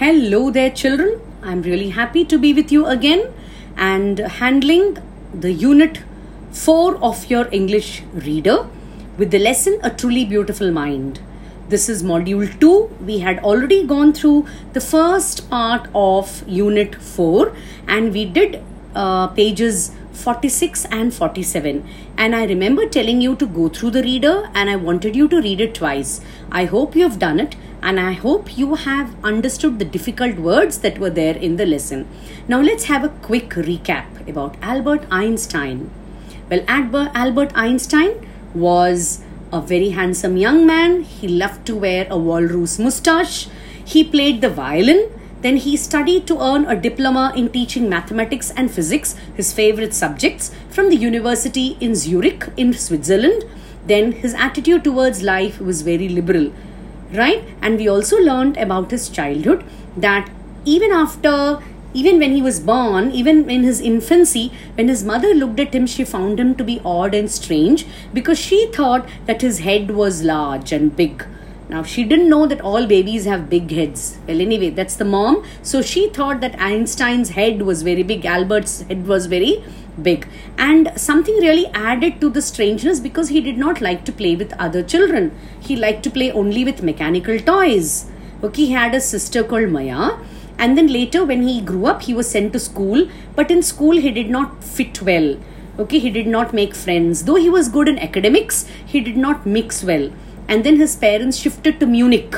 Hello there, children. I'm really happy to be with you again and handling the Unit 4 of your English reader with the lesson A Truly Beautiful Mind. This is Module 2. We had already gone through the first part of Unit 4 and we did pages 46 and 47, and I remember telling you to go through the reader and I wanted you to read it twice. I hope you have done it and I hope you have understood the difficult words that were there in the lesson. Now let's have a quick recap about Albert Einstein. Well, Albert Einstein was a very handsome young man. He loved to wear a walrus moustache. He played the violin. Then he studied to earn a diploma in teaching mathematics and physics, his favorite subjects, from the university in Zurich in Switzerland. Then his attitude towards life was very liberal, right? And we also learned about his childhood that even when he was born, even in his infancy, when his mother looked at him, she found him to be odd and strange because she thought that his head was large and big. Now, she didn't know that all babies have big heads. Well, anyway, that's the mom. So she thought that Einstein's head was very big. Albert's head was very big. And something really added to the strangeness because he did not like to play with other children. He liked to play only with mechanical toys. Okay, he had a sister called Maya. And then later when he grew up, he was sent to school. But in school, he did not fit well. Okay, he did not make friends. Though he was good in academics, he did not mix well. And then his parents shifted to Munich.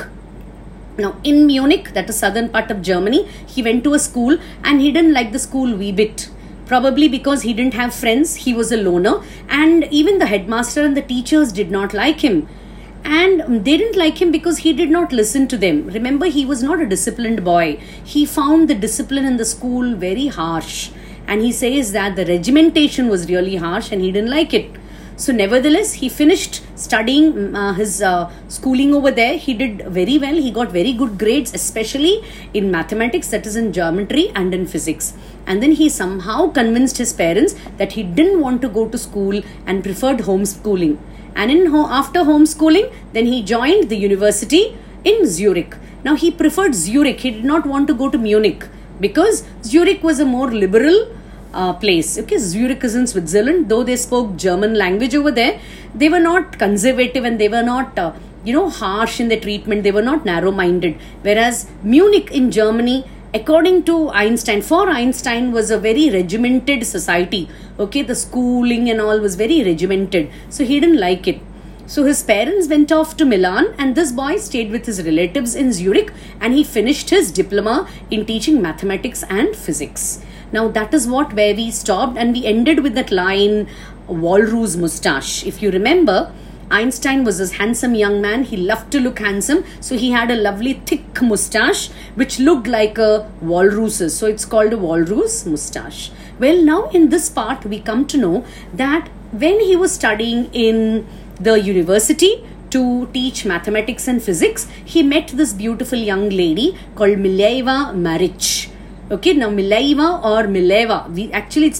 Now, in Munich, that is southern part of Germany, he went to a school and he didn't like the school wee bit. Probably because he didn't have friends, he was a loner, and even the headmaster and the teachers did not like him. And they didn't like him because he did not listen to them. Remember, he was not a disciplined boy. He found the discipline in the school very harsh. And he says that the regimentation was really harsh and he didn't like it. So nevertheless, he finished studying his schooling over there. He did very well. He got very good grades, especially in mathematics, that is in geometry and in physics. And then he somehow convinced his parents that he didn't want to go to school and preferred homeschooling. And after homeschooling, then he joined the university in Zurich. Now he preferred Zurich. He did not want to go to Munich because Zurich was a more liberal place. Okay, Zurich is in Switzerland. Though they spoke German language over there, they were not conservative and they were not harsh in their treatment. They were not narrow-minded. Whereas Munich in Germany, according to Einstein, for Einstein, was a very regimented society. Okay, the schooling and all was very regimented. So he didn't like it. So his parents went off to Milan and this boy stayed with his relatives in Zurich and he finished his diploma in teaching mathematics and physics. Now that is where we stopped, and we ended with that line, walrus moustache. If you remember, Einstein was this handsome young man. He loved to look handsome. So he had a lovely thick moustache which looked like a walrus's. So it's called a walrus moustache. Well, now in this part, we come to know that when he was studying in the university to teach mathematics and physics, he met this beautiful young lady called Mileva Maric. Okay, now Mileva or Mileva, it's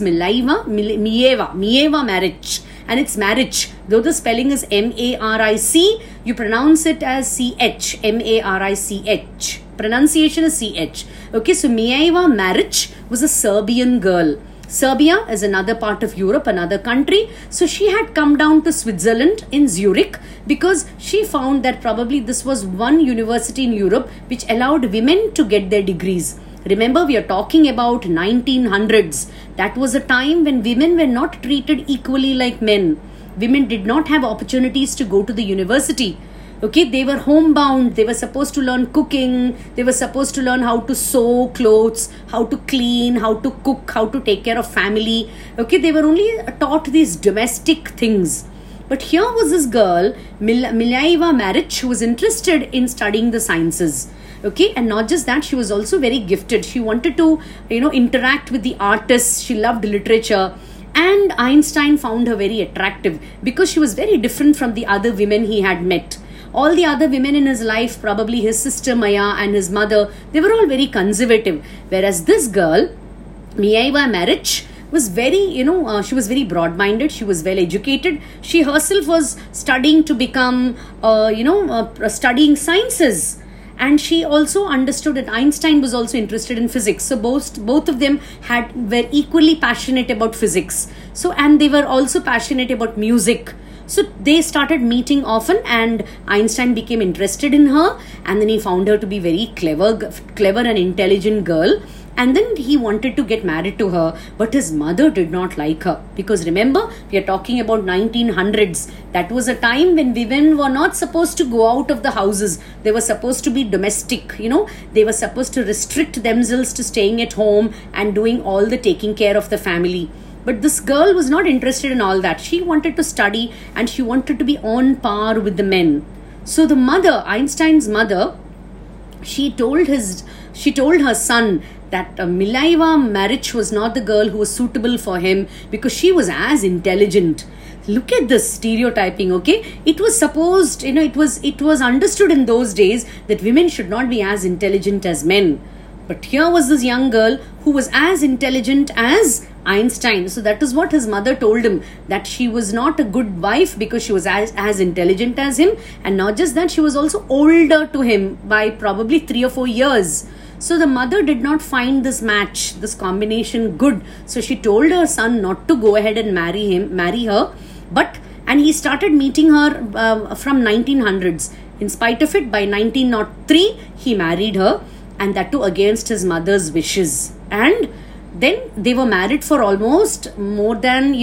Mieva Maric, and it's Maric. Though the spelling is M-A-R-I-C, you pronounce it as C-H, M-A-R-I-C-H. Pronunciation is C-H. Okay, so Mieva Maric was a Serbian girl. Serbia is another part of Europe, another country. So she had come down to Switzerland in Zurich because she found that probably this was one university in Europe which allowed women to get their degrees. Remember, we are talking about 1900s. That was a time when women were not treated equally like men. Women did not have opportunities to go to the university. Okay, they were homebound. They were supposed to learn cooking. They were supposed to learn how to sew clothes, how to clean, how to cook, how to take care of family. Okay, they were only taught these domestic things. But here was this girl, Mileva Maric, who was interested in studying the sciences. Okay, and not just that, she was also very gifted. She wanted to, interact with the artists. She loved literature. And Einstein found her very attractive because she was very different from the other women he had met. All the other women in his life, probably his sister Maya and his mother, they were all very conservative. Whereas this girl, Mieva Maric, was very, she was very broad-minded. She was well-educated. She herself was studying to become, studying sciences. and she also understood that Einstein was also interested in physics. So both of them were equally passionate about physics. So, and they were also passionate about music. So they started meeting often, and Einstein became interested in her, and then he found her to be very clever and intelligent girl. And then he wanted to get married to her, but his mother did not like her, because remember, we are talking about 1900s. That was a time when women were not supposed to go out of the houses. They were supposed to be domestic, they were supposed to restrict themselves to staying at home and doing all the taking care of the family. But this girl was not interested in all that. She wanted to study, and she wanted to be on par with the men. So the mother, Einstein's mother, she told her son that Mileva Maric was not the girl who was suitable for him, because she was as intelligent. Look at this stereotyping, okay? It was supposed, it was understood in those days that women should not be as intelligent as men. But here was this young girl who was as intelligent as Einstein. So that is what his mother told him, that she was not a good wife because she was as intelligent as him. And not just that, she was also older to him by probably 3 or 4 years. So the mother did not find this match, this combination good. So she told her son not to go ahead and marry her. And he started meeting her from 1900s. In spite of it, by 1903, he married her. And that too against his mother's wishes. And then they were married for almost more than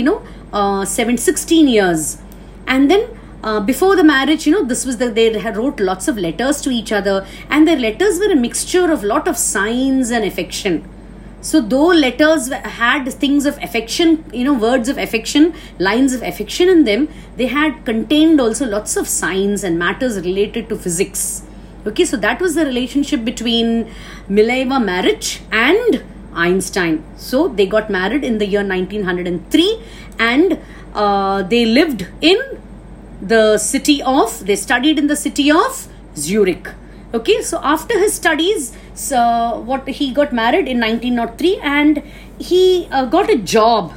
16 years. And then before the marriage, they had wrote lots of letters to each other, and their letters were a mixture of lot of signs and affection. So though letters had things of affection, words of affection, lines of affection in them, they had contained also lots of signs and matters related to physics. Okay, so that was the relationship between Mileva Maric and Einstein. So they got married in the year 1903, and they lived in they studied in the city of Zurich. Okay, so after his studies, he got married in 1903, and he got a job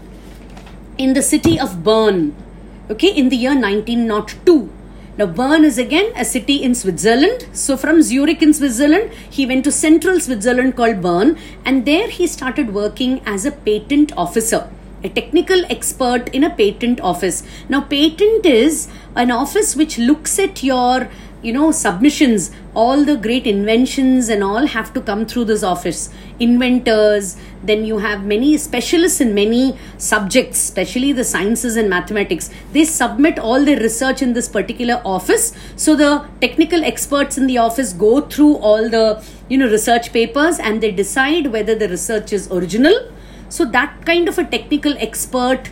in the city of Bern, okay, in the year 1902. Now, Bern is again a city in Switzerland. So from Zurich in Switzerland, he went to central Switzerland called Bern, and there he started working as a patent officer, a technical expert in a patent office. Now, patent is an office which looks at your submissions. All the great inventions and all have to come through this office. Inventors, then you have many specialists in many subjects, especially the sciences and mathematics. They submit all their research in this particular office. So the technical experts in the office go through all the research papers, and they decide whether the research is original. So that kind of a technical expert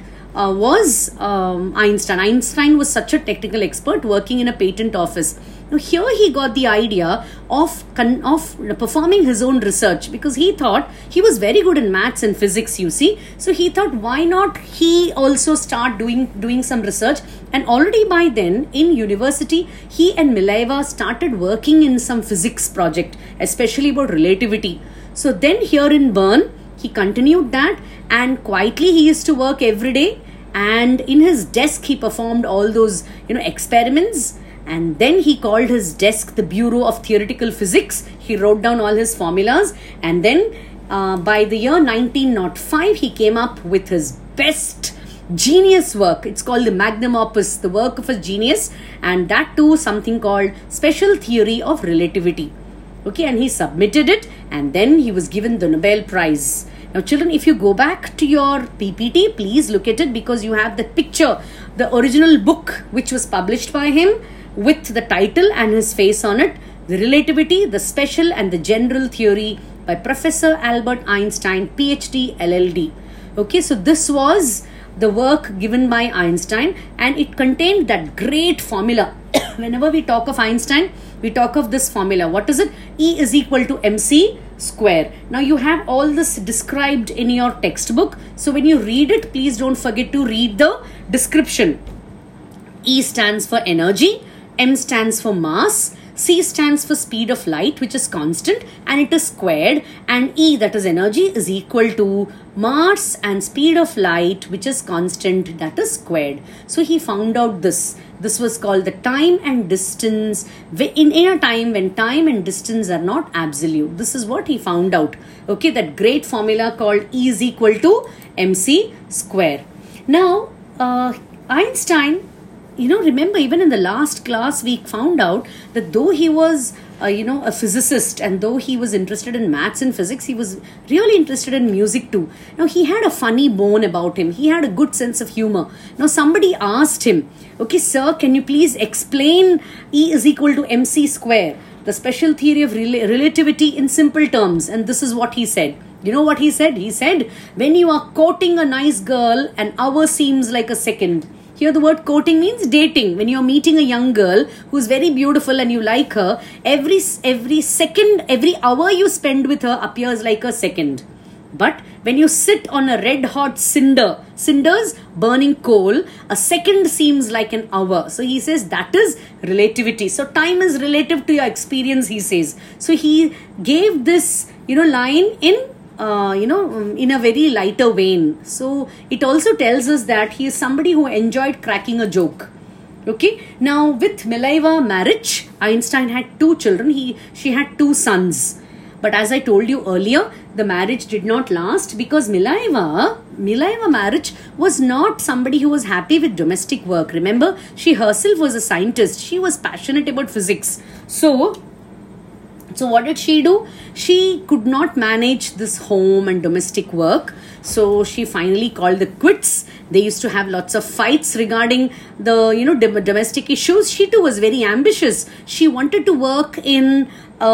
was Einstein. Einstein was such a technical expert working in a patent office. Now here he got the idea of performing his own research, because he thought he was very good in maths and physics, you see. So he thought, why not he also start doing some research? And already by then in university, he and Mileva started working in some physics project, especially about relativity. So then here in Bern, he continued that, and quietly he used to work every day, and in his desk he performed all those experiments. And then he called his desk the Bureau of Theoretical Physics. He wrote down all his formulas, and then by the year 1905 he came up with his best genius work. It's called the magnum opus, the work of a genius, and that too something called Special Theory of Relativity. Okay, and he submitted it, and then he was given the Nobel Prize. Now children, if you go back to your PPT, please look at it, because you have the picture, the original book which was published by him with the title and his face on it, The Relativity, the Special and the General Theory by Professor Albert Einstein, PhD, LLD. Okay, so this was the work given by Einstein, and it contained that great formula. Whenever we talk of Einstein, we talk of this formula. What is it? E is equal to mc square. Now you have all this described in your textbook. So when you read it, please don't forget to read the description. E stands for energy, m stands for mass, c stands for speed of light, which is constant, and it is squared, and E, that is energy, is equal to mass and speed of light, which is constant, that is squared. So he found out this, This was called the time and distance. In a time when time and distance are not absolute. This is what he found out. Okay, that great formula called E is equal to mc square. Now, Einstein, remember even in the last class we found out that though he was a physicist, and though he was interested in maths and physics, he was really interested in music too. Now, he had a funny bone about him. He had a good sense of humor. Now, somebody asked him, okay, sir, can you please explain E is equal to mc square, the special theory of relativity in simple terms? And this is what he said. You know what he said? He said, when you are courting a nice girl, an hour seems like a second. Here the word courting means dating. When you're meeting a young girl who's very beautiful and you like her, every second, every hour you spend with her appears like a second. But when you sit on a red hot cinders burning coal, a second seems like an hour. So he says that is relativity. So time is relative to your experience, he says. So he gave this, line in a very lighter vein. So it also tells us that he is somebody who enjoyed cracking a joke. Okay. Now with Mileva marriage, Einstein had 2 children. She had 2 sons. But as I told you earlier, the marriage did not last because Mileva marriage was not somebody who was happy with domestic work. Remember, she herself was a scientist. She was passionate about physics. So what did she do? She could not manage this home and domestic work. So she finally called the quits. They used to have lots of fights regarding the, domestic issues. She too was very ambitious. She wanted to work in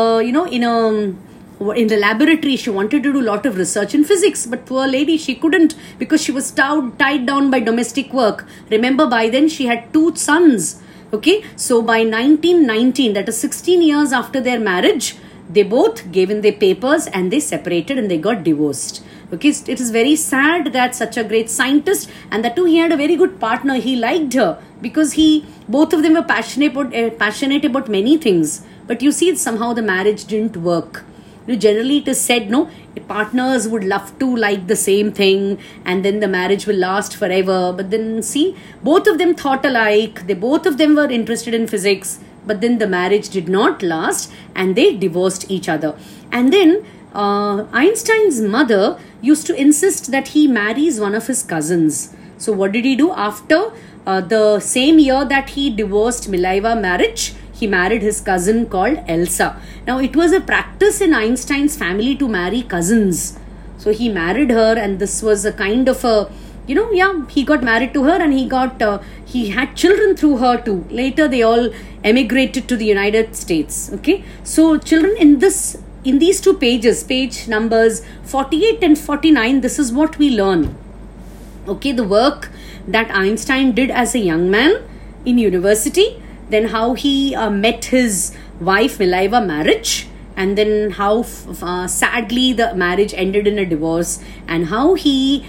the laboratory. She wanted to do a lot of research in physics. But poor lady, she couldn't because she was tied down by domestic work. Remember, by then she had 2 sons. Okay, so by 1919, that is 16 years after their marriage, they both gave in their papers and they separated and they got divorced. Okay, it is very sad that such a great scientist, and that too he had a very good partner. He liked her because both of them were passionate about many things. But you see, somehow the marriage didn't work. Generally it is said, partners would love to like the same thing and then the marriage will last forever. But then see, both of them thought alike. Both of them were interested in physics. But then the marriage did not last and they divorced each other. And then Einstein's mother used to insist that he marries one of his cousins. So what did he do? After the same year that he divorced Mileva marriage, he married his cousin called Elsa. Now, it was a practice in Einstein's family to marry cousins. So, he married her, and this was a kind of a, he got married to her and he had children through her too. Later, they all emigrated to the United States. Okay. So, children, in these 2 pages, page numbers 48 and 49, this is what we learn. Okay. The work that Einstein did as a young man in university. Then how he met his wife Mileva marriage, and then how sadly the marriage ended in a divorce, and how he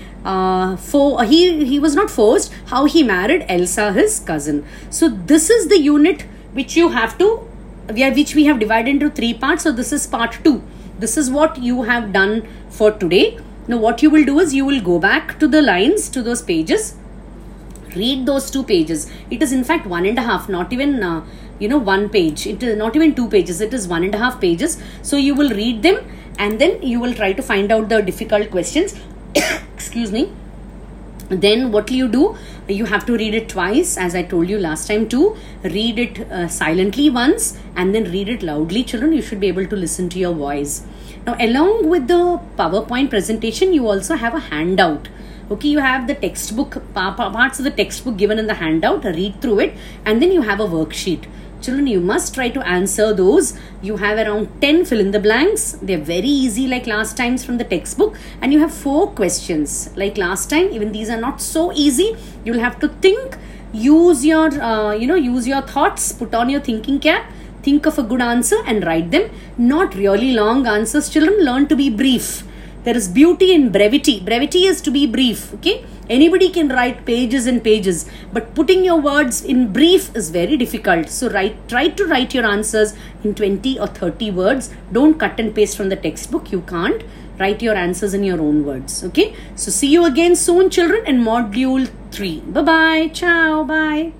was not forced, how he married Elsa, his cousin. So this is the unit which we have divided into 3 parts. So this is part 2. This is what you have done for today. Now what you will do is you will go back to the lines, to those pages. Read those 2 pages. It is in fact 1.5, not even 1 page. It is not even 2 pages. It is 1.5 pages. So you will read them and then you will try to find out the difficult questions. Excuse me. Then what will you do? You have to read it twice, as I told you last time too. Read it silently once and then read it loudly. Children, you should be able to listen to your voice. Now, along with the PowerPoint presentation, you also have a handout. Okay, you have the textbook, parts of the textbook given in the handout. Read through it and then you have a worksheet. Children, you must try to answer those. You have around 10 fill in the blanks. They're very easy like last times from the textbook. And you have 4 questions like last time. Even these are not so easy. You'll have to think, use your thoughts, put on your thinking cap, think of a good answer and write them. Not really long answers. Children, learn to be brief. There is beauty in brevity. Brevity is to be brief. Okay. Anybody can write pages and pages, but putting your words in brief is very difficult. So try to write your answers in 20 or 30 words. Don't cut and paste from the textbook. You can't. Write your answers in your own words. Okay. So see you again soon, children, in module 3. Bye-bye. Ciao. Bye.